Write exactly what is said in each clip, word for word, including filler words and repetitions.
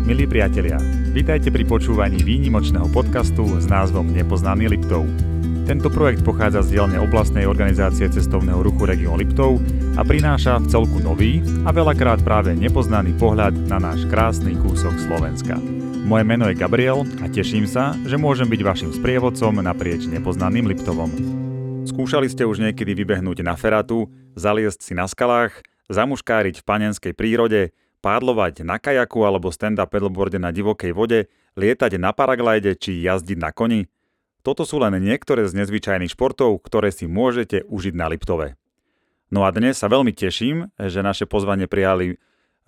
Milí priatelia, vítajte pri počúvaní výnimočného podcastu s názvom Nepoznaný Liptov. Tento projekt pochádza z dielne oblastnej organizácie cestovného ruchu Región Liptov a prináša v celku nový a veľakrát práve nepoznaný pohľad na náš krásny kúsok Slovenska. Moje meno je Gabriel a teším sa, že môžem byť vašim sprievodcom naprieč nepoznaným Liptovom. Skúšali ste už niekedy vybehnúť na feratu, zaliesť si na skalách, zamuškáriť v panenskej prírode, pádlovať na kajaku alebo stand-up paddleboarde na divokej vode, lietať na paraglide či jazdiť na koni? Toto sú len niektoré z nezvyčajných športov, ktoré si môžete užiť na Liptove. No a dnes sa veľmi teším, že naše pozvanie prijali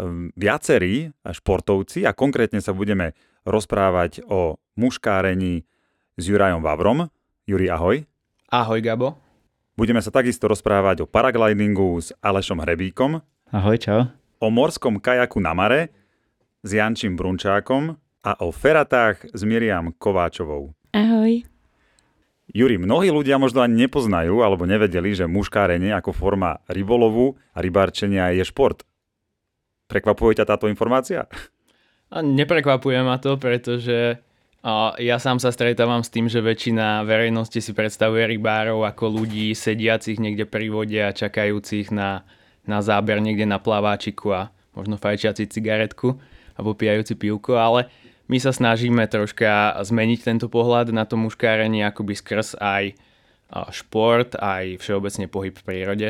viacerí športovci a konkrétne sa budeme rozprávať o muškárení s Jurajom Vavrom. Juri, ahoj. Ahoj, Gabo. Budeme sa takisto rozprávať o paraglidingu s Alešom Hrebíkom. Ahoj, čau. O morskom kajaku na mare s Jančím Brunčákom a o feratách s Miriam Kováčovou. Ahoj. Juri, mnohí ľudia možno ani nepoznajú alebo nevedeli, že muškárenie ako forma rybolovu a rybárčenia je šport. Prekvapuje ťa táto informácia? A neprekvapuje ma to, pretože a ja sám sa stretávam s tým, že väčšina verejnosti si predstavuje rybárov ako ľudí sediacich niekde pri vode a čakajúcich na na záber niekde na plaváčiku a možno fajčiaci cigaretku a popíjajúci pivko, ale my sa snažíme troška zmeniť tento pohľad na to muškárenie akoby skrz aj šport, aj všeobecne pohyb v prírode.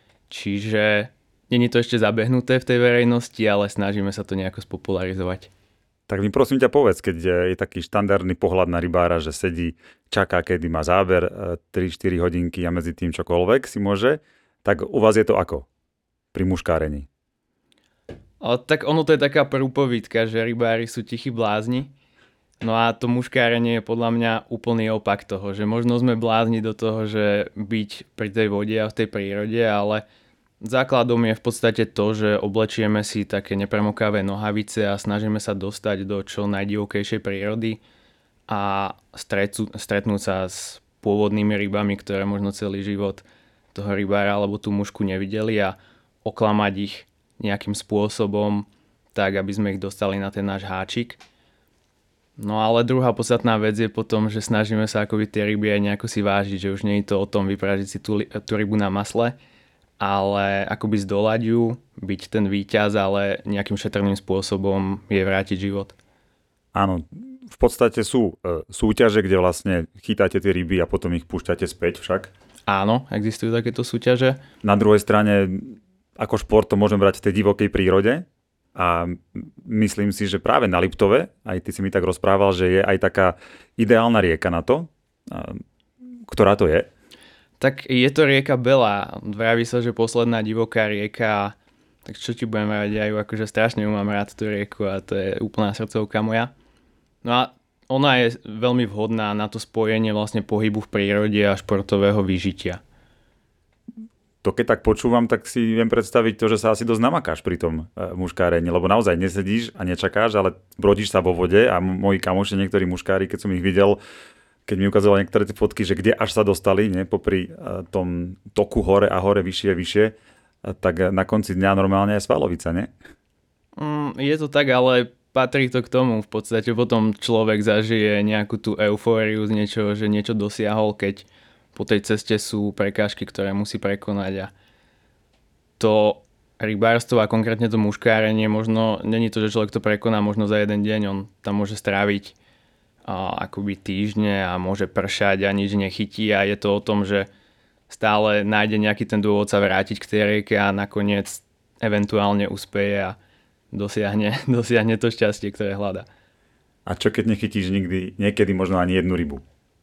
Čiže nie je to ešte zabehnuté v tej verejnosti, ale snažíme sa to nejako spopularizovať. Tak mi prosím ťa povedz, keď je taký štandardný pohľad na rybára, že sedí, čaká, kedy má záber tri štyri hodinky a medzi tým čokoľvek si môže, tak u vás je to ako pri muškárení? O, tak ono to je taká prúpovidka, že rybári sú tichí blázni. No a to muškárenie je podľa mňa úplný opak toho, že možno sme blázni do toho, že byť pri tej vode a v tej prírode, ale základom je v podstate to, že oblečieme si také nepremokavé nohavice a snažíme sa dostať do čo najdivokejšej prírody a stretnú, stretnúť sa s pôvodnými rybami, ktoré možno celý život toho rybára alebo tú mušku nevideli a oklamať ich nejakým spôsobom tak, aby sme ich dostali na ten náš háčik. No ale druhá podstatná vec je potom, že snažíme sa akoby tie ryby aj nejako si vážiť, že už nie je to o tom vypražiť si tú, tú rybu na masle, ale akoby zdolať ju, byť ten víťaz, ale nejakým šetrným spôsobom je vrátiť život. Áno, v podstate sú e, súťaže, kde vlastne chytáte tie ryby a potom ich púšťate späť však. Áno, existujú takéto súťaže. Na druhej strane ako šport to môžem brať v tej divokej prírode a myslím si, že práve na Liptove, aj ty si mi tak rozprával, že je aj taká ideálna rieka na to. A ktorá to je? Tak je to rieka Bela. Vraví sa, že posledná divoká rieka. Tak čo ti budem rať, ja ju akože strašne mám rád tú rieku a to je úplná srdcovka moja. No a ona je veľmi vhodná na to spojenie vlastne pohybu v prírode a športového vyžitia. To keď tak počúvam, tak si viem predstaviť to, že sa asi dosť namakáš pri tom muškárení, lebo naozaj nesedíš a nečakáš, ale brodíš sa vo vode a moji kamoši, niektorí muškári, keď som ich videl, keď mi ukázali niektoré tie fotky, že kde až sa dostali, ne, popri tom toku hore a hore, vyššie, vyššie, tak na konci dňa normálne je svalovica, ne? Mm, je to tak, ale patrí to k tomu. V podstate potom človek zažije nejakú tú eufóriu z niečoho, že niečo dosiahol, keď po tej ceste sú prekážky, ktoré musí prekonať a to rybárstvo a konkrétne to muškárenie možno, není to, že človek to prekoná možno za jeden deň, on tam môže stráviť a, akoby týždne a môže pršať a nič nechytí a je to o tom, že stále nájde nejaký ten dôvod sa vrátiť k tej rieke a nakoniec eventuálne uspeje a dosiahne, dosiahne to šťastie, ktoré hľadá. A čo keď nechytíš nikdy, niekedy možno ani jednu rybu?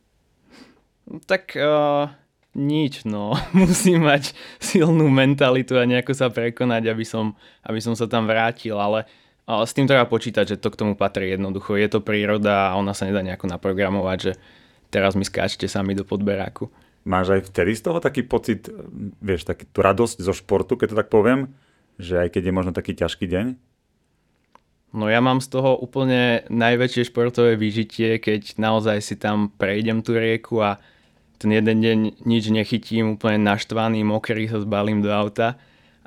Tak uh, nič, no. Musím mať silnú mentalitu a nejako sa prekonať, aby som, aby som sa tam vrátil, ale uh, s tým treba počítať, že to k tomu patrí jednoducho. Je to príroda a ona sa nedá nejako naprogramovať, že teraz mi skáčte sami do podberáku. Máš aj vtedy z toho taký pocit, vieš, taký tú radosť zo športu, keď to tak poviem, že aj keď je možno taký ťažký deň? No ja mám z toho úplne najväčšie športové vyžitie, keď naozaj si tam prejdem tú rieku a ten jeden deň nič nechytím, úplne naštvaný, mokrý sa zbalím do auta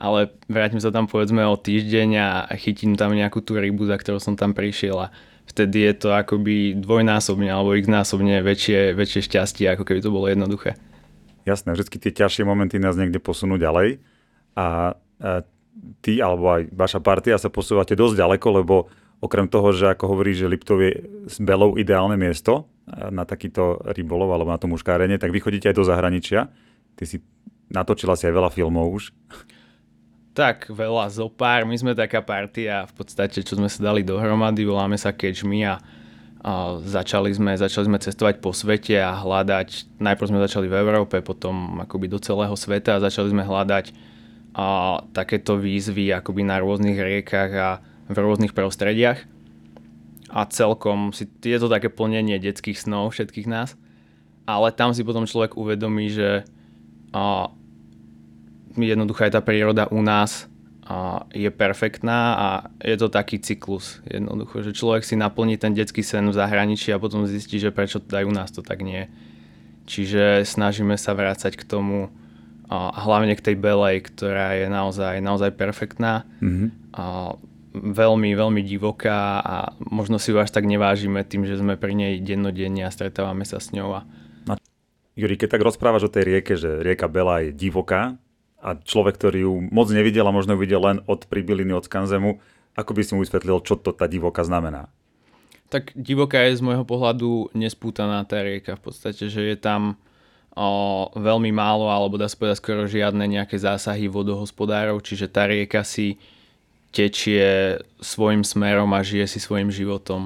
ale vrátim sa tam povedzme o týždeň a chytím tam nejakú tú rybu, za ktorou som tam prišiel a vtedy je to akoby dvojnásobne alebo x-násobne väčšie, väčšie šťastie, ako keby to bolo jednoduché. Jasné, vždy tie ťažšie momenty nás niekde posunú ďalej a, a ty alebo aj vaša partia sa posúvate dosť ďaleko, lebo okrem toho, že ako hovorí, že Liptov je s Belou ideálne miesto na takýto rybolov alebo na to muškárenie, tak vy chodíte aj do zahraničia. Ty si natočila si aj veľa filmov už. Tak, veľa, zo pár. My sme taká partia v podstate, čo sme sa dali dohromady, voláme sa Catch Me a, a začali, sme, začali sme cestovať po svete a hľadať, najprv sme začali v Európe, potom akoby do celého sveta a začali sme hľadať a, takéto výzvy akoby na rôznych riekach a v rôznych prostrediach a celkom si, je to také plnenie detských snov všetkých nás, ale tam si potom človek uvedomí, že a, jednoducho aj tá príroda u nás a, je perfektná a je to taký cyklus jednoducho, že človek si naplní ten detský sen v zahraničí a potom zistí, že prečo aj u nás to tak nie je. Čiže snažíme sa vrácať k tomu a hlavne k tej belej, ktorá je naozaj, naozaj perfektná. Mm-hmm. A, veľmi, veľmi divoká a možno si ju až tak nevážime tým, že sme pri nej dennodenne a stretávame sa s ňou. A... Juri, keď tak rozprávaš o tej rieke, že rieka Bela je divoká a človek, ktorý ju moc nevidel a možno videl len od Pribyliny, od Skanzemu, ako by si mu vysvetlil, čo to tá divoká znamená? Tak divoká je z môjho pohľadu nespútaná tá rieka v podstate, že je tam o, veľmi málo alebo dá sa povedať skoro žiadne nejaké zásahy vodohospodárov, čiže tá rieka si tečie svojim smerom a žije si svojim životom.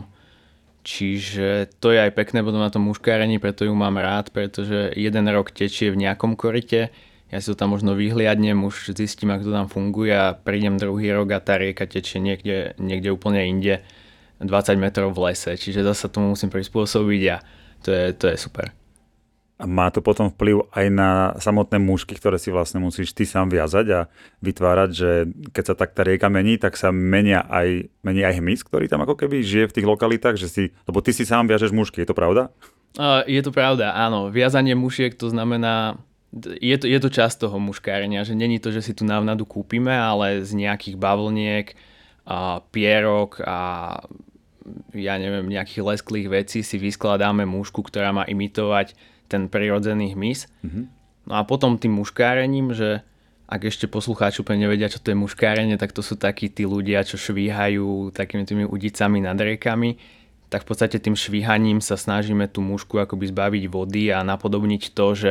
Čiže to je aj pekné potom na tom muškárení, preto ju mám rád, pretože jeden rok tečie v nejakom korite, ja si to tam možno vyhliadnem, už zistím, ako to tam funguje a prídem druhý rok a tá rieka tečie niekde, niekde úplne inde, dvadsať metrov v lese, čiže zase tomu musím prispôsobiť a to je, to je super. A má to potom vplyv aj na samotné mušky, ktoré si vlastne musíš ty sám viazať a vytvárať, že keď sa tak tá rieka mení, tak sa menia aj, mení aj hmyz, ktorý tam ako keby žije v tých lokalitách, že si, lebo ty si sám viažeš mušky, je to pravda? Uh, je to pravda, áno. Viazanie mušiek to znamená, je to, je to časť toho muškárenia, že není to, že si tu návnadu kúpime, ale z nejakých bavlniek, uh, pierok a ja neviem, nejakých lesklých vecí si vyskladáme mušku, ktorá má imitovať ten prirodzený hmyz. Mm-hmm. No a potom tým muškárením, že ak ešte poslucháči úplne nevedia, čo to je muškárenie, tak to sú takí tí ľudia, čo švíhajú takými tými udicami nad riekami, tak v podstate tým švíhaním sa snažíme tú mušku akoby zbaviť vody a napodobniť to, že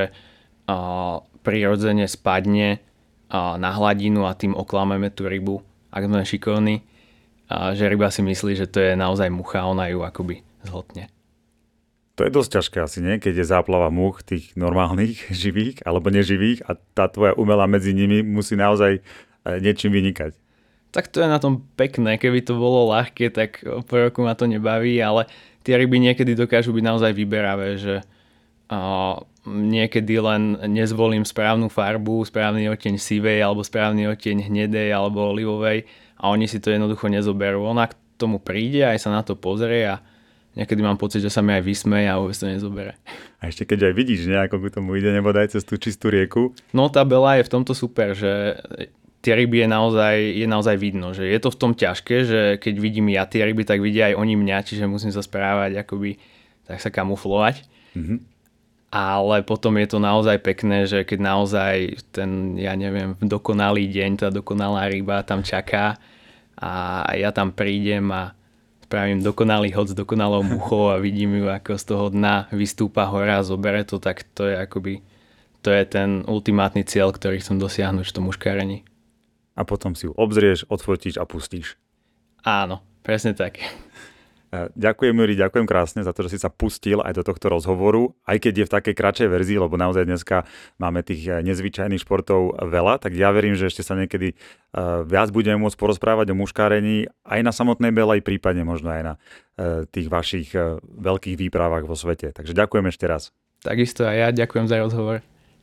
a, prirodzene spadne a, na hladinu a tým oklameme tú rybu, ak sme šikovní, a, že ryba si myslí, že to je naozaj mucha a ona ju akoby zhltne. To je dosť ťažké asi, nie? Keď je záplava múch tých normálnych, živých alebo neživých a tá tvoja umelá medzi nimi musí naozaj niečím vynikať. Tak to je na tom pekné. Keby to bolo ľahké, tak po roku ma to nebaví, ale tie ryby niekedy dokážu byť naozaj vyberavé, že uh, niekedy len nezvolím správnu farbu, správny odtieň sivej alebo správny odtieň hnedej alebo olivovej a oni si to jednoducho nezoberú. Ona k tomu príde, aj sa na to pozrie a niekedy mám pocit, že sa mi aj vysmeje a vôbec to nezobere. A ešte keď aj vidíš, nejako k tomu ide, nebodaj cez tú čistú rieku. No tá Bela je v tomto super, že tie ryby je naozaj, je naozaj vidno, že je to v tom ťažké, že keď vidím ja tie ryby, tak vidia aj oni mňa, čiže musím sa správať, akoby tak sa kamuflovať. Mm-hmm. Ale potom je to naozaj pekné, že keď naozaj ten, ja neviem, dokonalý deň, tá dokonalá ryba tam čaká a ja tam prídem a spravím dokonalý hod s dokonalou muchou a vidím ju, ako z toho dna vystúpa hora a zobere to, tak to je akoby, to je ten ultimátny cieľ, ktorý chcem dosiahnuť v tom muškárení. A potom si ju obzrieš, odfotíš a pustíš. Áno, presne tak. Ďakujem, Juri, ďakujem krásne za to, že si sa pustil aj do tohto rozhovoru, aj keď je v takej kratšej verzii, lebo naozaj dneska máme tých nezvyčajných športov veľa, tak ja verím, že ešte sa niekedy viac budeme môcť porozprávať o muškárení aj na samotnej Belej, prípadne možno aj na tých vašich veľkých výpravách vo svete. Takže ďakujem ešte raz. Takisto aj ja ďakujem za rozhovor.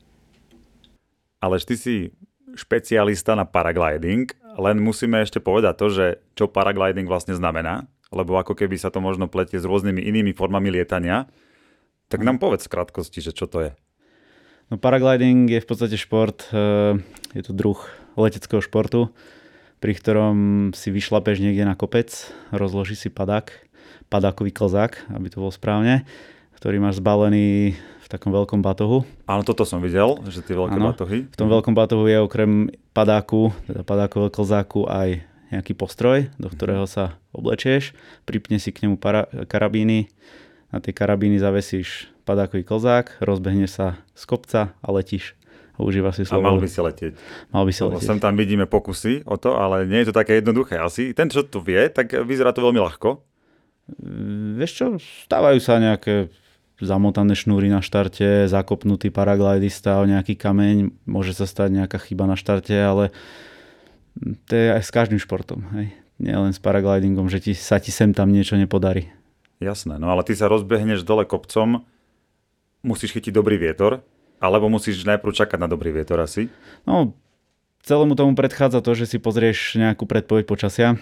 Aleš, ty si špecialista na paragliding, len musíme ešte povedať to, že čo paragliding vlastne znamená, lebo ako keby sa to možno pletie s rôznymi inými formami lietania. Tak nám povedz v krátkosti, že čo to je. No paragliding je v podstate šport, je to druh leteckého športu, pri ktorom si vyšlapeš niekde na kopec, rozložíš si padák, padákový klzák, aby to bol správne, ktorý máš zbalený v takom veľkom batohu. Áno, toto som videl, že tie veľké Áno, batohy. V tom veľkom batohu je okrem padáku, teda padákového klzáku aj nejaký postroj, do ktorého sa oblečieš, pripne si k nemu para, karabíny, na tie karabíny zavesíš padákový klzák, rozbehneš sa z kopca a letíš. A užívaš si slobodu. A mal by si letieť. Mal by si letieť. Sem tam vidíme pokusy o to, ale nie je to také jednoduché asi. Ten, čo to vie, tak vyzerá to veľmi ľahko. Vieš čo, stávajú sa nejaké zamotané šnúry na štarte, zakopnutý paraglidista o nejaký kameň, môže sa stať nejaká chyba na štarte, ale to je aj s každým športom. Hej. Nie len s paraglidingom, že ti, sa ti sem tam niečo nepodarí. Jasné, no ale ty sa rozbehneš dole kopcom, musíš chytiť dobrý vietor, alebo musíš najprv čakať na dobrý vietor asi? No, celému tomu predchádza to, že si pozrieš nejakú predpoveď počasia.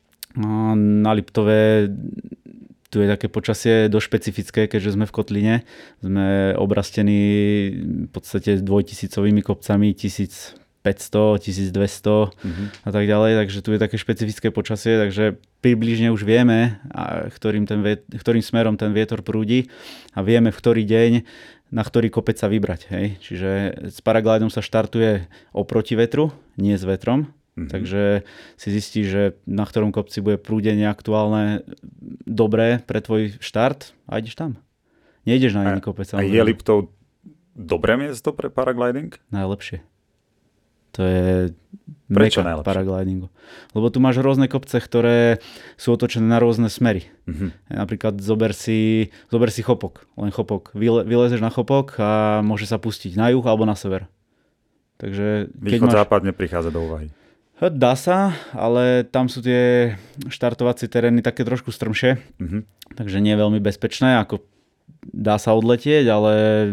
Na Liptove tu je také počasie dosť špecifické, keďže sme v kotline. Sme obrastení v podstate dvojtisícovými kopcami, tisícpäťsto, tisícdvesto mm-hmm. a tak ďalej. Takže tu je také špecifické počasie, takže približne už vieme, ktorým, ten viet- ktorým smerom ten vietor prúdi a vieme, v ktorý deň na ktorý kopec sa vybrať. Hej. Čiže s paraglidom sa štartuje oproti vetru, nie s vetrom. Mm-hmm. Takže si zistíš, že na ktorom kopci bude prúdenie aktuálne dobré pre tvoj štart a ideš tam. Nejdeš na iný kopec. A je Liptov dobré miesto pre paragliding? Najlepšie. To je Prečo meka najlepšie? Paraglidingu. Lebo tu máš rôzne kopce, ktoré sú otočené na rôzne smery. Mm-hmm. Napríklad zober si, zober si chopok. Len chopok. Vyle, vylezeš na chopok a môže sa pustiť na juh alebo na sever. Takže keď Východ máš... západ neprichádza do úvahy. Dá sa, ale tam sú tie štartovacie terény také trošku strmšie. Mm-hmm. Takže nie je veľmi bezpečné. Ako dá sa odletieť, ale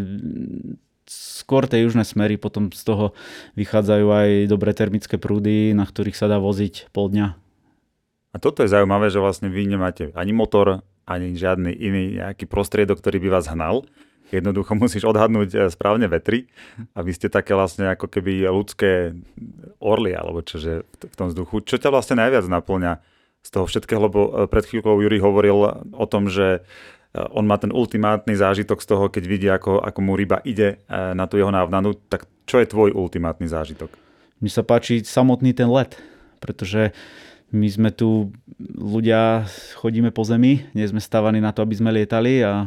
skôr tie južné smery, potom z toho vychádzajú aj dobré termické prúdy, na ktorých sa dá voziť pol dňa. A toto je zaujímavé, že vlastne vy nemáte ani motor, ani žiadny iný nejaký prostriedok, ktorý by vás hnal. Jednoducho musíš odhadnúť správne vetry a vy ste také vlastne ako keby ľudské orly, alebo čože v tom vzduchu. Čo ťa vlastne najviac naplňa z toho všetkého, lebo pred chvíľkou Juri hovoril o tom, že on má ten ultimátny zážitok z toho, keď vidí, ako, ako mu ryba ide na tú jeho návnanu. Tak čo je tvoj ultimátny zážitok? Mne sa páči samotný ten let, pretože my sme tu ľudia, chodíme po zemi, nie sme stavaní na to, aby sme lietali a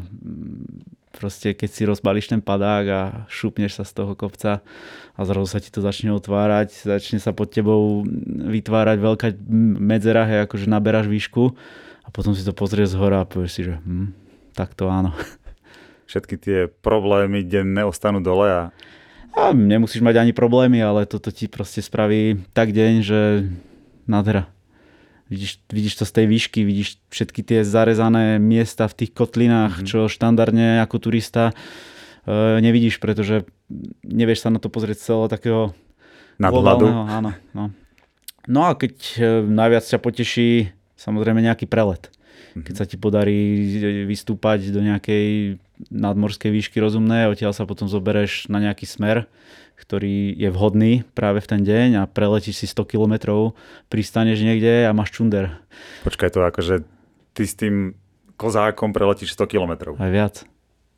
proste keď si rozbalíš ten padák a šupneš sa z toho kopca a zrazu sa ti to začne otvárať, začne sa pod tebou vytvárať veľká medzera, hej, akože naberáš výšku a potom si to pozrieš z hora a povieš si, že hm, tak to áno. Všetky tie problémy denné ostanú dole a... A nemusíš mať ani problémy, ale toto ti proste spraví tak deň, že nádhera. Vidíš, vidíš to z tej výšky, vidíš všetky tie zarezané miesta v tých kotlinách, mm-hmm. čo štandardne ako turista e, nevidíš, pretože nevieš sa na to pozrieť z celého takého nadhľadu. Áno, no. no a keď e, najviac ťa poteší samozrejme nejaký prelet. Mm-hmm. Keď sa ti podarí vystúpať do nejakej nadmorskej výšky rozumné, odtiaľ sa potom zobereš na nejaký smer, ktorý je vhodný práve v ten deň a preletíš si sto kilometrov, pristaneš niekde a máš čunder. Počkaj, to akože ty s tým kozákom preletíš sto kilometrov. Aj viac.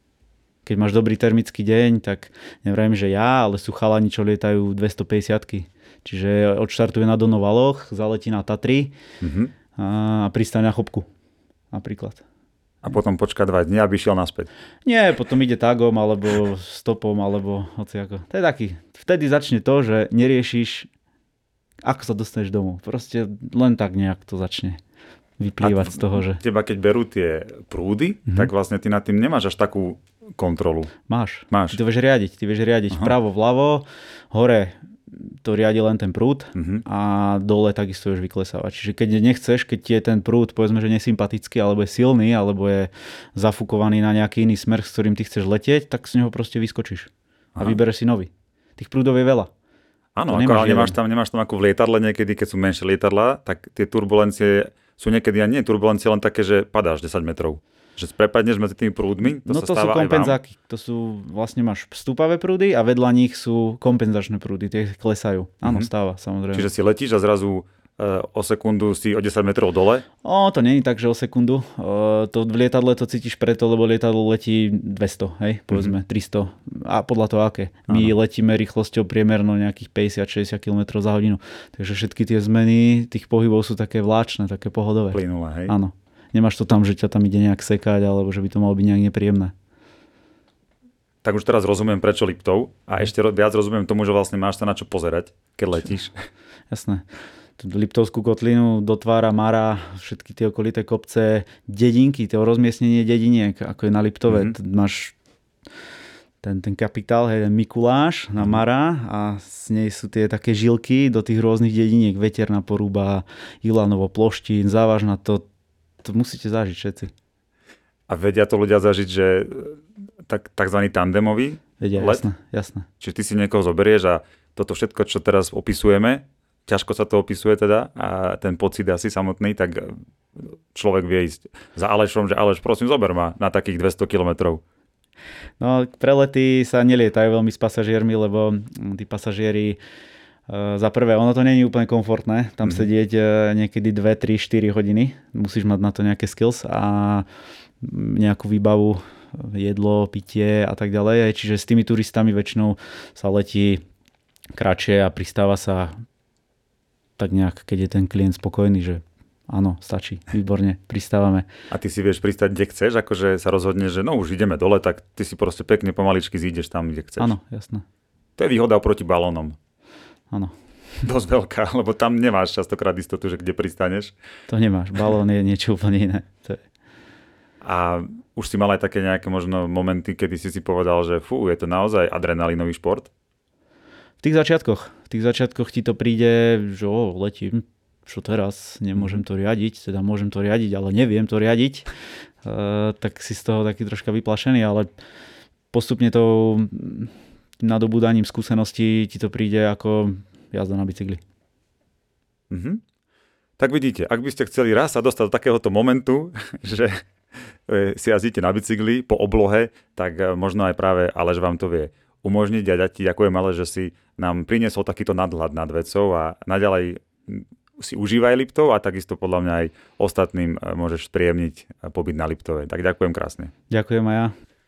Keď máš dobrý termický deň, tak neviem, že ja, ale sú chalani, čo lietajú dvestopäťdesiatky. Čiže odštartuje na Donovaloch, zaletí na Tatry mm-hmm. a pristane na Chopku napríklad. A potom počká dva dni, aby šiel naspäť. Nie, potom ide tagom, alebo stopom, alebo hociako. To je taký. Vtedy začne to, že neriešiš, ako sa dostaneš domov. Proste len tak nejak to začne vyplývať z toho, že... Teba keď berú tie prúdy, mm-hmm. tak vlastne ty nad tým nemáš až takú kontrolu. Máš. Máš. Ty to vieš riadiť. Ty vieš riadiť Aha. vpravo, vľavo, hore to riadi len ten prúd uh-huh. a dole takisto vieš vyklesávať. Čiže keď nechceš, keď ti je ten prúd, povedzme, že nesympatický, alebo je silný, alebo je zafúkovaný na nejaký iný smer, s ktorým ty chceš letieť, tak z neho proste vyskočíš. Aha. A vybereš si nový. Tých prúdov je veľa. Áno, ako, ale nemáš tam, nemáš tam ako v lietadle niekedy, keď sú menšie lietadlá, tak tie turbulencie sú niekedy, a nie turbulencie, len také, že padáš desať metrov. Že prepadneš medzi tými prúdmi? To no sa to sú stáva kompenzáky. To sú, vlastne máš vstúpavé prúdy a vedľa nich sú kompenzačné prúdy, tie klesajú. Áno, mm-hmm. stáva, samozrejme. Čiže si letíš a zrazu uh, o sekundu si o desať metrov dole? O, to nie je tak, že o sekundu. Uh, to v lietadle to cítiš preto, lebo lietadlo letí dvesto, hej, povedzme mm-hmm. tristo. A podľa toho aké. My ano. letíme rýchlosťou priemerno nejakých päťdesiat až šesťdesiat kilometrov za hodinu. Takže všetky tie zmeny tých pohybov sú také vláčne, také pohodové. Plynulé, hej? Áno. Nemáš to tam, že ťa tam ide nejak sekať, alebo že by to malo byť nejak nepríjemné. Tak už teraz rozumiem, prečo Liptov a ešte viac rozumiem tomu, že vlastne máš sa na čo pozerať, keď letíš. Jasné. Liptovskú kotlinu dotvára Mara, všetky tie okolité kopce, dedinky, to rozmiestnenie dediniek, ako je na Liptove. Mm-hmm. Máš ten, ten kapitál, hej, ten Mikuláš na Mara a z nej sú tie také žilky do tých rôznych dediniek, Veterná Porúba, Ilanovo, Ploštín, Závažná, to To musíte zažiť všetci. A vedia to ľudia zažiť, že tak, takzvaný tandemový vedia, let? Jasné, jasné. Čiže ty si niekoho zoberieš a toto všetko, čo teraz opisujeme, ťažko sa to opisuje teda a ten pocit asi samotný, tak človek vie ísť za Alešom, že Aleš, prosím, zober ma na takých dvesto kilometrov. No, prelety sa nelietajú veľmi s pasažiermi, lebo tí pasažieri za prvé, ono to nie je úplne komfortné, tam mm-hmm. sedieť niekedy dve, tri, štyri hodiny. Musíš mať na to nejaké skills a nejakú výbavu, jedlo, pitie a tak ďalej. Čiže s tými turistami väčšinou sa letí kratšie a pristáva sa tak nejak, keď je ten klient spokojný, že áno, stačí, výborne, pristávame. A ty si vieš pristať, kde chceš? Akože sa rozhodneš, že no už ideme dole, tak ty si proste pekne pomaličky zídeš tam, kde chceš. Áno, jasné. To je výhoda oproti balónom. Áno. Dosť veľká, lebo tam nemáš častokrát istotu, že kde pristaneš. To nemáš, balón je niečo úplne iné. To je... A už si mal aj také nejaké možno momenty, kedy si si povedal, že fú, je to naozaj adrenalinový šport? V tých začiatkoch. V tých začiatkoch ti to príde, že o, letím, čo teraz, nemôžem to riadiť, teda môžem to riadiť, ale neviem to riadiť. E, tak si z toho taký troška vyplašený, ale postupne to... nadobúdaním skúseností ti to príde ako jazda na bicykli. Mm-hmm. Tak vidíte, ak by ste chceli raz sa dostať do takéhoto momentu, že si jazdíte na bicykli po oblohe, tak možno aj práve Aleš vám to vie umožniť a ja ti ďakujem, ale že si nám priniesol takýto nadhľad nad vecou a naďalej si užívaj Liptov a takisto podľa mňa aj ostatným môžeš spríjemniť pobyt na Liptove. Tak ďakujem krásne. Ďakujem aj ja.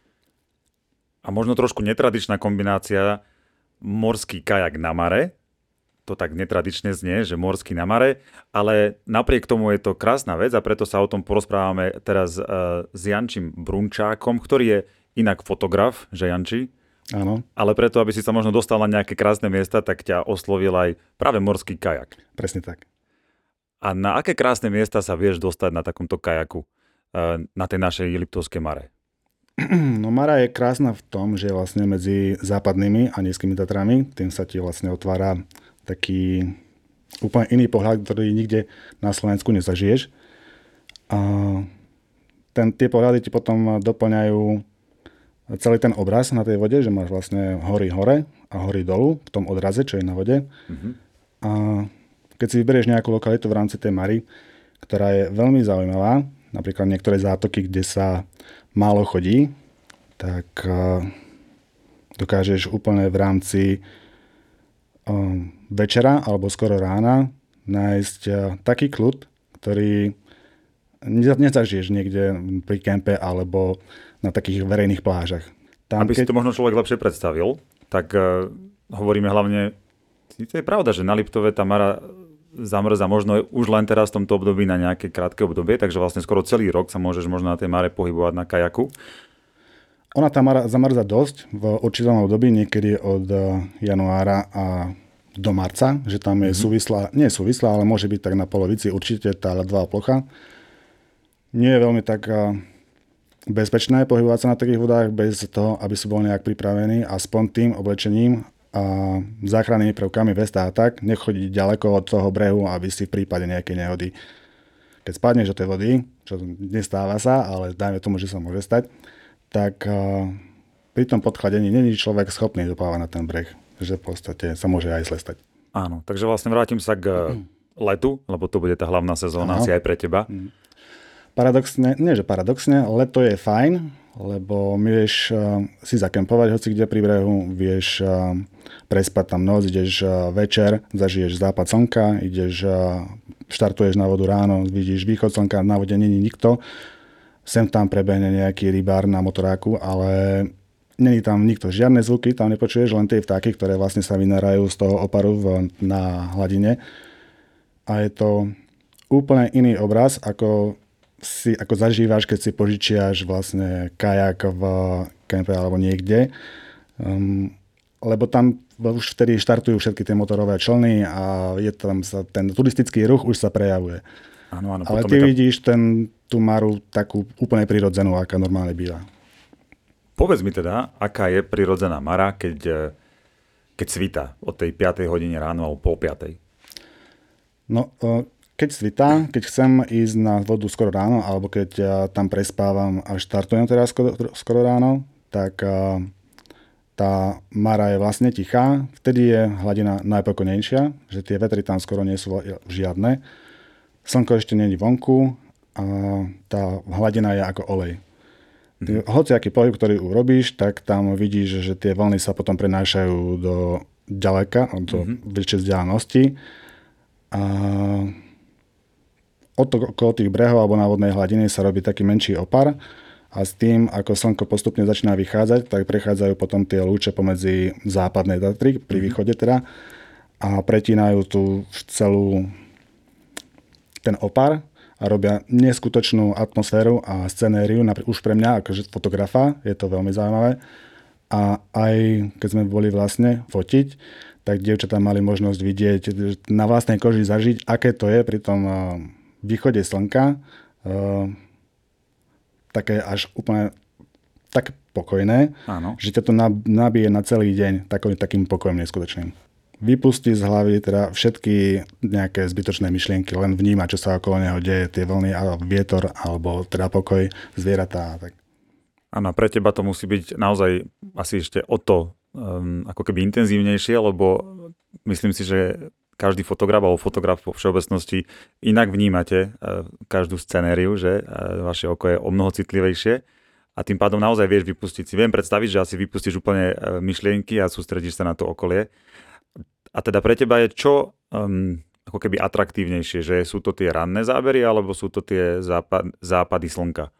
A možno trošku netradičná kombinácia morský kajak na mare. To tak netradične znie, že morský na mare, ale napriek tomu je to krásna vec a preto sa o tom porozprávame teraz uh, s Jančím Brunčákom, ktorý je inak fotograf, že Janči? Áno. Ale preto, aby si sa možno dostal na nejaké krásne miesta, tak ťa oslovil aj práve morský kajak. Presne tak. A na aké krásne miesta sa vieš dostať na takomto kajaku uh, na tej našej Liptovskej Mare? No Mara je krásna v tom, že vlastne medzi západnými a nízkymi Tatrami, tým sa ti vlastne otvára taký úplne iný pohľad, ktorý nikde na Slovensku nezažiješ. A ten, tie pohľady ti potom doplňajú celý ten obraz na tej vode, že máš vlastne hory hore a hory dolu v tom odraze, čo je na vode. Mm-hmm. A keď si vyberieš nejakú lokalitu v rámci tej Mary, ktorá je veľmi zaujímavá, napríklad niektoré zátoky, kde sa málo chodí, tak uh, dokážeš úplne v rámci uh, večera alebo skoro rána nájsť uh, taký kľud, ktorý nezažiješ niekde pri kempe alebo na takých verejných plážach. Tam, Aby keď... si to možno človek lepšie predstavil, tak uh, hovoríme hlavne, to je pravda, že na Liptove tá Mara zamrza možno už len teraz v tomto období na nejaké krátke obdobie, takže vlastne skoro celý rok sa môžeš možno na tej Mare pohybovať na kajaku. Ona tá Mara zamrza dosť v určitom období, niekedy od januára a do marca, že tam je mm-hmm. súvislá, nie je súvislá, ale môže byť tak na polovici určite tá ľadová plocha. Nie je veľmi tak bezpečné pohybovať sa na takých vodách bez toho, aby si bol nejak pripravený aspoň tým oblečením a záchrannými prvkami vesta a tak, nechodiť ďaleko od toho brehu, aby si v prípade nejakej nehody, keď spadneš do tej vody, čo nestáva sa, ale dajme tomu, že sa môže stať, tak uh, pri tom podchladení není človek schopný doplávať na ten breh, že v podstate sa môže aj slestať. Áno, takže vlastne vrátim sa k mm. letu, lebo to bude tá hlavná sezóna asi aj pre teba. Mm. Paradoxne, nie že paradoxne, leto je fajn, lebo vieš uh, si zakempovať hoci kde pri brehu, vieš uh, prespať tam noc, ideš uh, večer, zažiješ západ slnka, ideš, uh, štartuješ na vodu ráno, vidíš východ slnka, na vode není nikto, sem tam prebehne nejaký rybár na motoráku, ale není tam nikto, žiadne zvuky, tam nepočuješ, len tie vtáky, ktoré vlastne sa vynárajú z toho oparu v, na hladine. A je to úplne iný obraz, ako si ako zažívaš, keď si požičiaš vlastne kajak v kempe alebo niekde. Um, lebo tam už vtedy štartujú všetky tie motorové člny a je tam sa, ten turistický ruch už sa prejavuje. Áno, áno, ale ty to... vidíš ten, tú maru takú úplne prirodzenú, aká normálne býva. Povedz mi teda, aká je prirodzená mara, keď, keď svitá od tej piatej hodine ráno alebo pol piatej? No, keď svitá, keď chcem ísť na vodu skoro ráno, alebo keď ja tam prespávam a štartujem teda skoro, skoro ráno, tak tá mara je vlastne tichá. Vtedy je hladina najpokojnejšia, že tie vetry tam skoro nie sú žiadne. Slnko ešte nie je vonku a tá hladina je ako olej. Mm-hmm. Hoci aký pohyb, ktorý urobíš, tak tam vidíš, že tie vlny sa potom prenášajú do ďaleka, do mm-hmm. väčšej vzdialenosti. A okolo tých brehov alebo na vodnej hladine sa robí taký menší opar a s tým, ako slnko postupne začína vychádzať, tak prechádzajú potom tie lúče pomedzi západnej Tatry, pri východe teda, a pretínajú tú celú ten opar a robia neskutočnú atmosféru a scenériu, už pre mňa akože fotografa, je to veľmi zaujímavé. A aj keď sme boli vlastne fotiť, tak dievčatá mali možnosť vidieť, na vlastnej koži zažiť, aké to je pri tom východe slnka, uh, také až úplne tak pokojné, áno, že ťa to nabije na celý deň takým, takým pokojom neskutočným. Vypustí z hlavy teda všetky nejaké zbytočné myšlienky, len vníma, čo sa okolo neho deje, tie vlny a vietor, alebo teda pokoj, zvieratá. Tak. Áno, pre teba to musí byť naozaj asi ešte o to um, ako keby intenzívnejšie, lebo myslím si, že každý fotograf alebo fotograf vo všeobecnosti inak vnímate uh, každú scenériu, že uh, vaše oko je o mnoho citlivejšie a tým pádom naozaj vieš vypustiť si. Viem predstaviť, že asi vypustíš úplne uh, myšlienky a sústredíš sa na to okolie. A teda pre teba je čo um, ako keby atraktívnejšie, že sú to tie ranné zábery alebo sú to tie západ, západy slnka?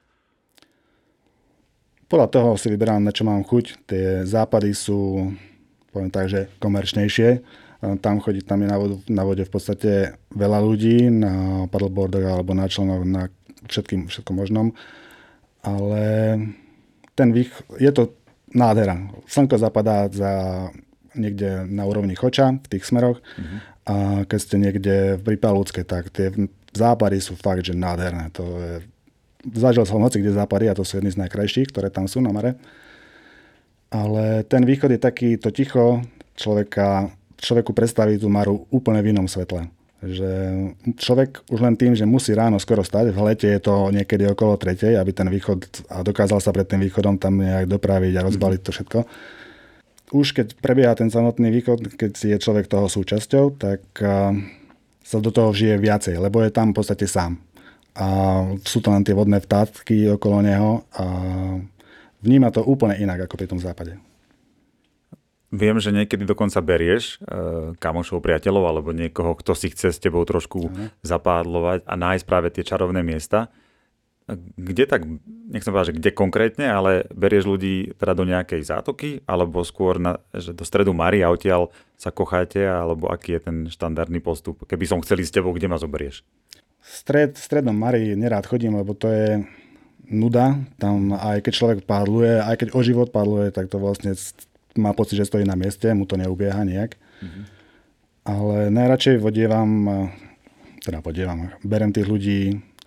Podľa toho si vyberám, na čo mám chuť. Tie západy sú, poviem tak, že komerčnejšie. Tam chodí, tam je na, vodu, na vode v podstate veľa ľudí, na paddleboardoch alebo na člnoch, na všetkým, všetkom možnom. Ale ten vých, je to nádhera. Slnko zapadá za niekde na úrovni Choča, v tých smeroch. Mm-hmm. A keď ste niekde pri Palúcke, tak tie západy sú fakt, že nádherné. To je, zažil som hoci kde západy a to sú jedny z najkrajších, ktoré tam sú na mare. Ale ten východ je taký, to ticho človeka, človeku predstaví tú maru úplne v inom svetle. Že človek už len tým, že musí ráno skoro stať, v lete je to niekedy okolo tretej, aby ten východ, a dokázal sa pred tým východom tam nejak dopraviť a rozbaliť to všetko. Už keď prebieha ten samotný východ, keď je človek toho súčasťou, tak uh, sa do toho žije viacej, lebo je tam v podstate sám. A sú to len tie vodné vtácky okolo neho a vníma to úplne inak ako pri tom západe. Viem, že niekedy dokonca berieš uh, kamošov, priateľov alebo niekoho, kto si chce s tebou trošku uh-huh. zapádlovať a nájsť práve tie čarovné miesta. Kde tak, nechcem povedať, že kde konkrétne, ale berieš ľudí teda do nejakej zátoky, alebo skôr na, že do stredu Mary a odtiaľ sa kocháte, alebo aký je ten štandardný postup? Keby som chcel ísť s tebou, kde ma zoberieš? Stred, stredom Mary nerád chodím, lebo to je nuda. Tam aj keď človek pádluje, aj keď o život pádluje, tak to vlastne má pocit, že stojí na mieste, mu to neubieha nejak. Mm-hmm. Ale najradšej vodievam, teda podievam, berem tých ľudí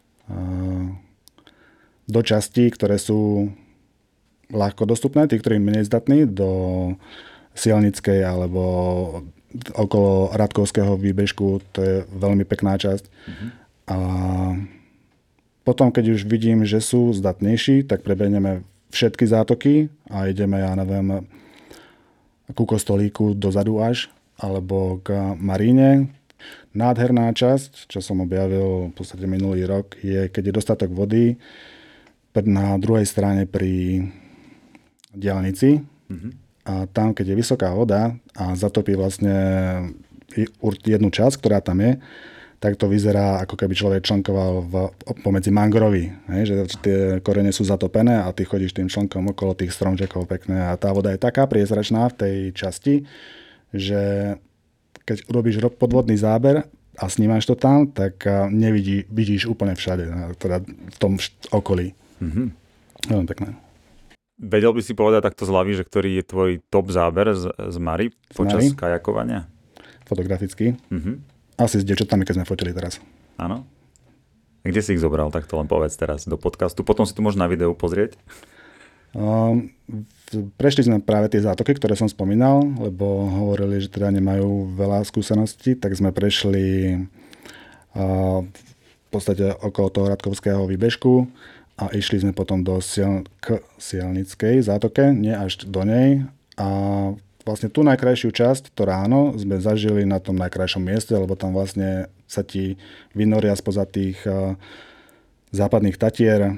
do častí, ktoré sú ľahko dostupné, tí, ktorí menej zdatní, do Sielnickej alebo okolo Radkovského výbežku, to je veľmi pekná časť. Mm-hmm. A potom, keď už vidím, že sú zdatnejší, tak prebehneme všetky zátoky a ideme, ja neviem, ku kostolíku dozadu až, alebo k Maríne. Nádherná časť, čo som objavil v podstate minulý rok, je, keď je dostatok vody na druhej strane pri diaľnici. Mm-hmm. A tam, keď je vysoká voda a zatopí vlastne jednu časť, ktorá tam je, tak to vyzerá, ako keby človek člnkoval v, pomedzi mangrovy. Hej, že tie korene sú zatopené a ty chodíš tým člnkom okolo tých stromčekov pekné. A tá voda je taká priezračná v tej časti, že keď urobíš podvodný záber a snímaš to tam, tak nevidí, vidíš úplne všade, teda v tom okolí. Mm-hmm. Veľmi pekné. Vedel by si povedať takto z hlavy, že ktorý je tvoj top záber z, z Mary počas Mary? kajakovania? Fotograficky. Mm-hmm. Asi s dievčatami, keď sme fotili teraz. Áno. Kde si ich zobral? Tak to len povedz teraz do podcastu. Potom si to môžeš na videu pozrieť. Um, prešli sme práve tie zátoky, ktoré som spomínal, lebo hovorili, že teda nemajú veľa skúseností, tak sme prešli uh, v podstate okolo toho Radkovského výbežku a išli sme potom do Siel- k Sielnickej zátoke, nie až do nej. A vlastne tú najkrajšiu časť, to ráno, sme zažili na tom najkrajšom mieste, lebo tam vlastne sa ti vynoria spoza tých uh, západných Tatier,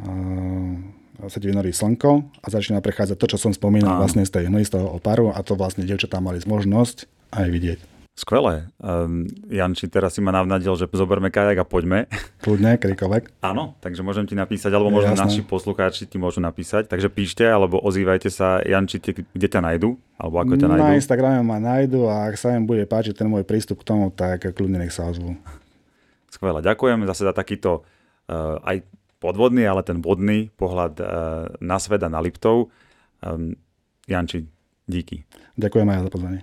uh, sa ti vynorí slnko a začína prechádzať to, čo som spomínal, vlastne z tej hmly, z toho oparu, a to vlastne dievčatá mali možnosť aj vidieť. Skvelé. Um, Janči, teraz si ma navnadil, že zoberme kajak a poďme. Kľudne, kedykoľvek. Áno, takže môžem ti napísať, alebo možno naši poslucháči ti môžu napísať. Takže píšte, alebo ozývajte sa. Janči, kde ťa nájdu? Alebo ako ťa nájdu? Na Instagrame ma nájdu a ak sa im bude páčiť ten môj prístup k tomu, tak kľudne nech sa ozvú. Skvelé, ďakujem zase za takýto uh, aj podvodný, ale ten bodný pohľad uh, na svet a na Liptov. Um, Janči, díky. Ďakujem aj za pozvanie.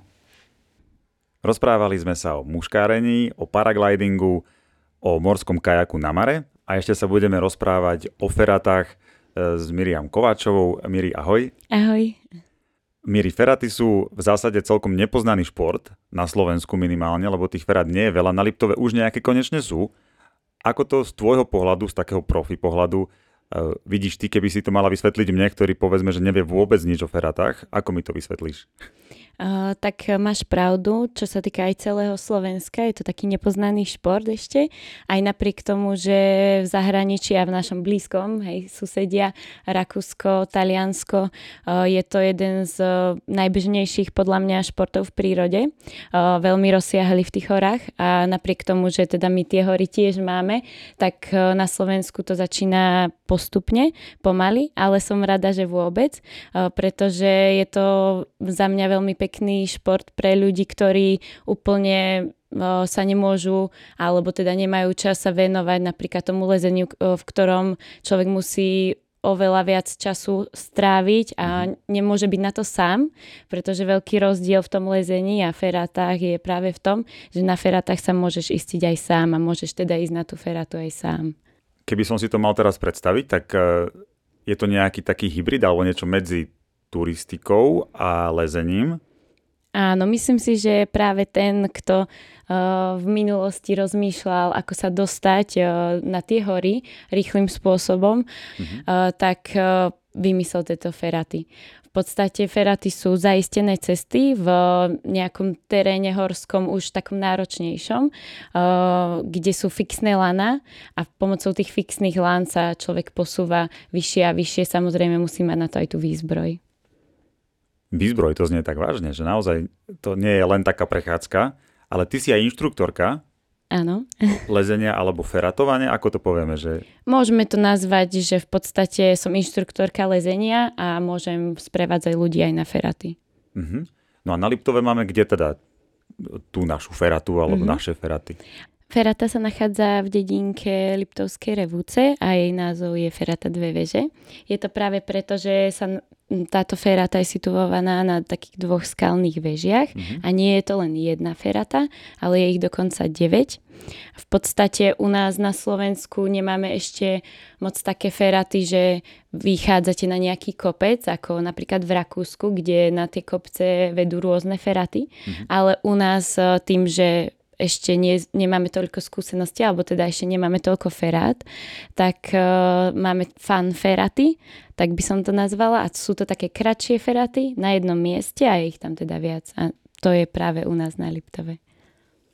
Rozprávali sme sa o muškárení, o paraglidingu, o morskom kajaku na Mare a ešte sa budeme rozprávať o feratách s Miriam Kováčovou. Miri, ahoj. Ahoj. Miri, feraty sú v zásade celkom nepoznaný šport, na Slovensku minimálne, lebo tých ferát nie je veľa, na Liptove už nejaké konečne sú. Ako to z tvojho pohľadu, z takého profi pohľadu, uh, vidíš ty, keby si to mala vysvetliť mne, ktorý povedzme, že nevie vôbec nič o feratách, ako mi to vysvetlíš? Uh, tak máš pravdu, čo sa týka aj celého Slovenska, je to taký nepoznaný šport ešte, aj napriek tomu, že v zahraničí a v našom blízkom, hej, susedia, Rakúsko, Taliansko, uh, je to jeden z uh, najbežnejších podľa mňa športov v prírode, uh, veľmi rozsiahli v tých horách a napriek tomu, že teda my tie hory tiež máme, tak uh, na Slovensku to začína postupne, pomaly, ale som rada, že vôbec, uh, pretože je to za mňa veľmi pekný pekný šport pre ľudí, ktorí úplne o, sa nemôžu, alebo teda nemajú čas sa venovať napríklad tomu lezeniu, o, v ktorom človek musí oveľa viac času stráviť a nemôže byť na to sám, pretože veľký rozdiel v tom lezení a ferátach je práve v tom, že na ferátach sa môžeš ísť aj sám a môžeš teda ísť na tú ferátu aj sám. Keby som si to mal teraz predstaviť, tak je to nejaký taký hybrid alebo niečo medzi turistikou a lezením? Áno, myslím si, že práve ten, kto uh, v minulosti rozmýšľal, ako sa dostať uh, na tie hory rýchlym spôsobom, mm-hmm. uh, tak uh, vymyslel tieto feraty. V podstate feraty sú zaistené cesty v nejakom teréne horskom už takom náročnejšom, uh, kde sú fixné lana a pomocou tých fixných lán sa človek posúva vyššie a vyššie. Samozrejme musí mať na to aj tú výzbroj. Výzbroj, to znie tak vážne, že naozaj to nie je len taká prechádzka, ale ty si aj inštruktorka. Áno. Lezenia alebo feratovania, ako to povieme? Že... Môžeme to nazvať, že v podstate som inštruktorka lezenia a môžem sprevádzať ľudí aj na feraty. Uh-huh. No a na Liptove máme kde teda tú našu feratu alebo uh-huh. naše feraty? Ferata sa nachádza v dedinke Liptovskej Revúce a jej názov je Ferata Dve veže. Je to práve preto, že sa táto ferata je situovaná na takých dvoch skalných vežiach mm-hmm. a nie je to len jedna ferata, ale je ich dokonca deväť. V podstate u nás na Slovensku nemáme ešte moc také feraty, že vychádzate na nejaký kopec, ako napríklad v Rakúsku, kde na tie kopce vedú rôzne feraty, mm-hmm. ale u nás tým, že ešte nie, nemáme toľko skúseností, alebo teda ešte nemáme toľko ferát, tak uh, máme fan feraty, tak by som to nazvala. A sú to také kratšie feraty na jednom mieste a je ich tam teda viac. A to je práve u nás na Liptove.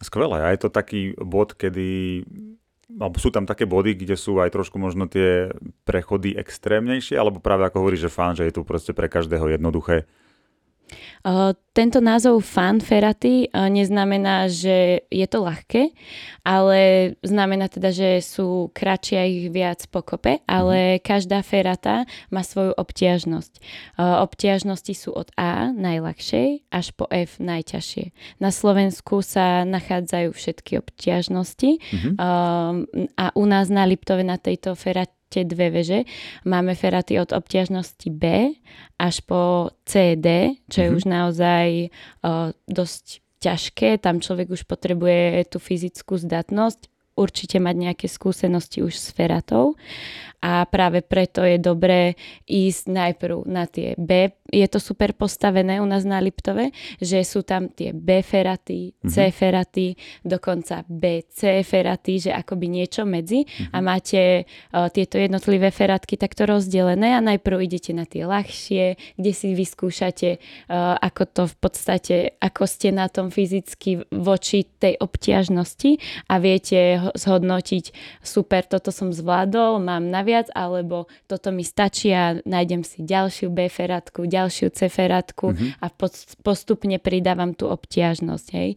Skvelé. A je to taký bod, kedy... alebo sú tam také body, kde sú aj trošku možno tie prechody extrémnejšie, alebo práve ako hovoríš, že fun, že je tu proste pre každého jednoduché? Uh, tento názov fun ferraty uh, neznamená, že je to ľahké, ale znamená teda, že sú kratšie a ich viac pokope, ale mm. každá ferrata má svoju obtiažnosť. Uh, obtiažnosti sú od A, najľahšej, až po F, najťažšie. Na Slovensku sa nachádzajú všetky obtiažnosti mm-hmm. uh, a u nás na Liptove na tejto ferrate dve veže. Máme feraty od obťažnosti B až po C D, čo je mm-hmm. už naozaj uh, dosť ťažké. Tam človek už potrebuje tú fyzickú zdatnosť, určite mať nejaké skúsenosti už s feratou. A práve preto je dobré ísť najprv na tie B. Je to super postavené u nás na Liptove, že sú tam tie B feraty, C mm-hmm. feraty, dokonca B C feraty, že akoby niečo medzi mm-hmm. a máte uh, tieto jednotlivé feratky takto rozdelené a najprv idete na tie ľahšie, kde si vyskúšate, uh, ako to v podstate, ako ste na tom fyzicky voči tej obťažnosti a viete zhodnotiť, super, toto som zvládol, mám naviac, alebo toto mi stačí a nájdem si ďalšiu B feratku, ďalšiu C feratku mm-hmm. a postupne pridávam tú obtiažnosť. Hej.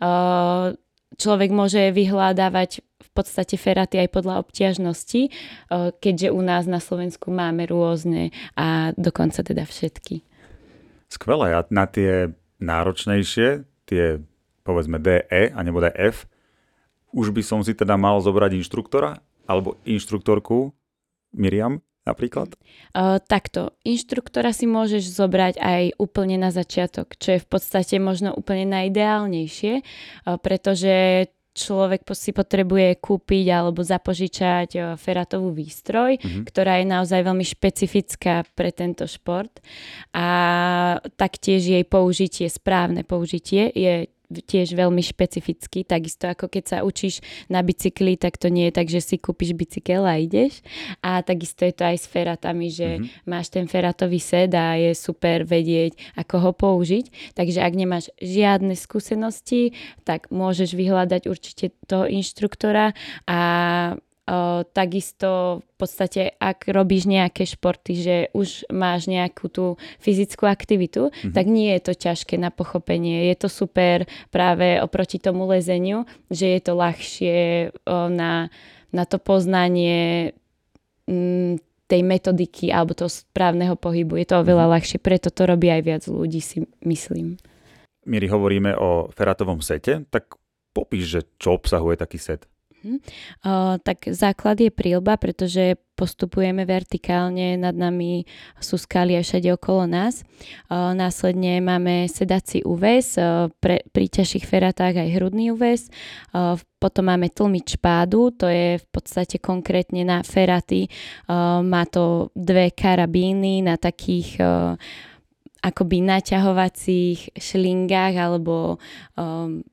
Človek môže vyhľadávať v podstate feraty aj podľa obtiažnosti, keďže u nás na Slovensku máme rôzne a dokonca teda všetky. Skvelé. A na tie náročnejšie, tie povedzme D, E a nebo D, F, už by som si teda mal zobrať inštruktora alebo inštruktorku, Miriam napríklad? Uh, takto, inštruktora si môžeš zobrať aj úplne na začiatok, čo je v podstate možno úplne najideálnejšie, uh, pretože človek si potrebuje kúpiť alebo zapožičať uh, feratovú výstroj, mm-hmm. ktorá je naozaj veľmi špecifická pre tento šport a taktiež jej použitie, správne použitie je tiež veľmi špecifický, takisto ako keď sa učíš na bicykli, tak to nie je tak, že si kúpiš bicykel a ideš. A takisto je to aj s feratami, že mm-hmm. máš ten feratový set a je super vedieť, ako ho použiť. Takže ak nemáš žiadne skúsenosti, tak môžeš vyhľadať určite toho inštruktora a O, takisto v podstate, ak robíš nejaké športy, že už máš nejakú tú fyzickú aktivitu, mm-hmm. tak nie je to ťažké na pochopenie. Je to super práve oproti tomu lezeniu, že je to ľahšie o, na, na to poznanie m, tej metodiky alebo toho správneho pohybu. Je to oveľa mm-hmm. ľahšie, preto to robí aj viac ľudí, si myslím. Miri, hovoríme o feratovom sete, tak popíš, že čo obsahuje taký set? Uh, tak základ je príľba, pretože postupujeme vertikálne, nad nami sú skaly aj všade okolo nás. Uh, následne máme sedací úväz, uh, pre, pri ťažších feratách aj hrudný úväz. Uh, potom máme tlmič pádu, to je v podstate konkrétne na feraty. Uh, má to dve karabíny na takých uh, akoby naťahovacích šlingách alebo um,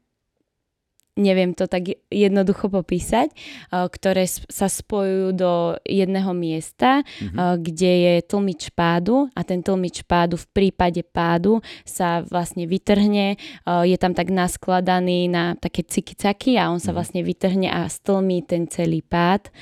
neviem to tak jednoducho popísať, ktoré sa spojujú do jedného miesta, mm-hmm. kde je tlmič pádu a ten tlmič pádu v prípade pádu sa vlastne vytrhne, je tam tak naskladaný na také ciky-caky a on sa vlastne vytrhne a stlmí ten celý pád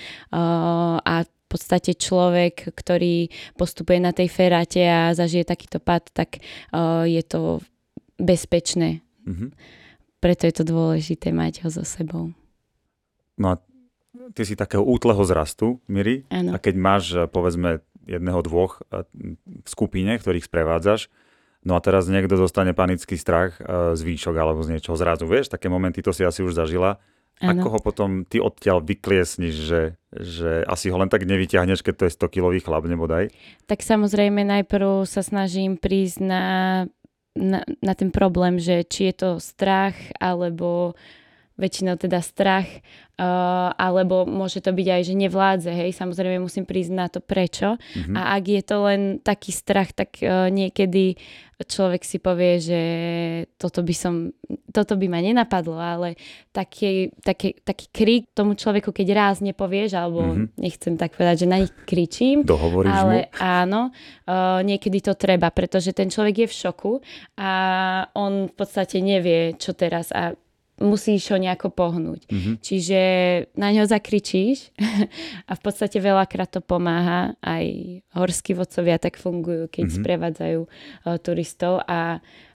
a v podstate človek, ktorý postupuje na tej feráte a zažije takýto pád, tak je to bezpečné. Mm-hmm. Preto je to dôležité mať ho so sebou. No a ty si takého útleho zrastu, Miri. Áno. A keď máš, povedzme, jedného, dvoch v skupine, ktorých sprevádzaš, no a teraz niekto dostane panický strach z výšok alebo z niečoho zrazu, vieš, také momenty, to si asi už zažila. Áno. Ako ho potom ty odtiaľ vykliesniš, že, že asi ho len tak nevyťahneš, keď to je sto-kilový chlap, nebodaj? Tak samozrejme najprv sa snažím prísť na Na, na ten problém, že či je to strach, alebo väčšinou teda strach, uh, alebo môže to byť aj, že nevládze, hej, samozrejme musím prísť na to prečo. Mm-hmm. A ak je to len taký strach, tak uh, niekedy človek si povie, že toto by som, toto by ma nenapadlo, ale taký, taký, taký krik tomu človeku, keď raz nepovieš, alebo mm-hmm. nechcem tak povedať, že na nich kričím, dohovoríš ale mu? Áno, uh, niekedy to treba, pretože ten človek je v šoku a on v podstate nevie, čo teraz a musíš ho nejako pohnúť. Mhm. Čiže na ňo zakričíš a v podstate veľakrát to pomáha. Aj horskí vodcovia tak fungujú, keď Mhm. sprevádzajú uh, turistov a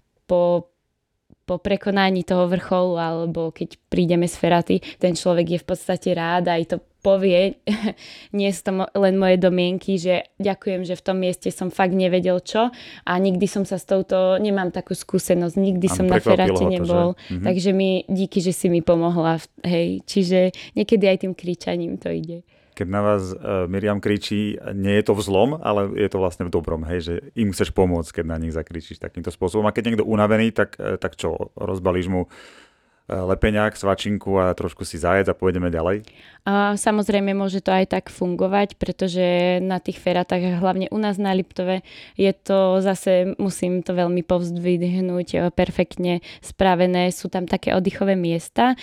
po po prekonaní toho vrcholu alebo keď prídeme z feraty, ten človek je v podstate rád a aj to povie. Nie sú to mo- len moje domienky, že ďakujem, že v tom mieste som fakt nevedel čo a nikdy som sa s touto, nemám takú skúsenosť, nikdy Áno, som na prekvapilo ferate ho to, nebol. že? Mhm. Takže mi díky, že si mi pomohla. Hej. Čiže niekedy aj tým kričaním to ide. Keď na vás uh, Miriam kričí, nie je to v zlom, ale je to vlastne v dobrom, hej, že im chceš pomôcť, keď na nich zakričíš takýmto spôsobom. A keď je niekto unavený, tak, uh, tak čo, rozbalíš mu uh, lepeňák, svačinku a trošku si zajedz a pôjdeme ďalej? A samozrejme môže to aj tak fungovať, pretože na tých feratách, hlavne u nás na Liptove, je to zase, musím to veľmi povzdvihnúť, perfektne spravené. Sú tam také oddychové miesta,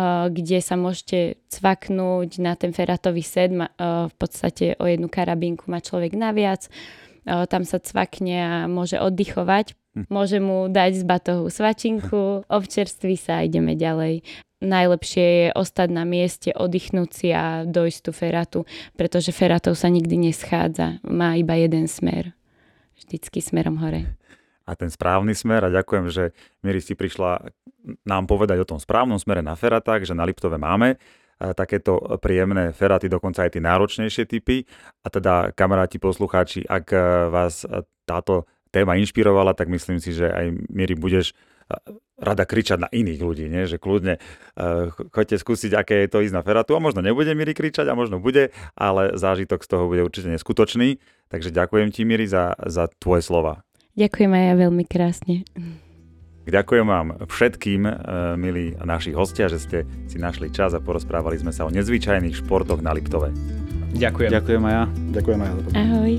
kde sa môžete cvaknúť na ten feratový set. V podstate o jednu karabínku má človek naviac. Tam sa cvakne a môže oddychovať. Môže mu dať z batohu svačinku, občerství sa a ideme ďalej. Najlepšie je ostať na mieste, oddychnúť si a dojsť tú feratu, pretože feratov sa nikdy neschádza. Má iba jeden smer. Vždycky smerom hore. A ten správny smer, a ďakujem, že Miri si prišla nám povedať o tom správnom smere na feratách, že na Liptove máme takéto príjemné feraty, dokonca aj tie náročnejšie typy. A teda, kamaráti, poslucháči, ak vás táto téma inšpirovala, tak myslím si, že aj Miri budeš rada kričať na iných ľudí, nie? Že kľudne uh, choďte skúsiť, aké je to ísť na feratu a možno nebude Miri kričať a možno bude, ale zážitok z toho bude určite neskutočný. Takže ďakujem ti, Miri, za, za tvoje slova. Ďakujem aj ja veľmi krásne. Ďakujem vám všetkým, uh, milí naši hostia, že ste si našli čas a porozprávali sme sa o nezvyčajných športoch na Liptove. Ďakujem. Ďakujem aj ja. Ďakujem aj za to. Ahoj.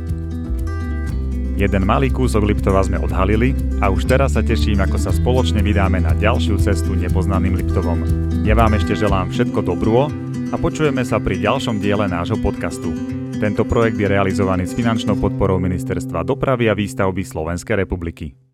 Jeden malý kúsok Liptova sme odhalili a už teraz sa teším, ako sa spoločne vydáme na ďalšiu cestu nepoznaným Liptovom. Ja vám ešte želám všetko dobrô a počujeme sa pri ďalšom diele nášho podcastu. Tento projekt je realizovaný s finančnou podporou Ministerstva dopravy a výstavby Slovenskej republiky.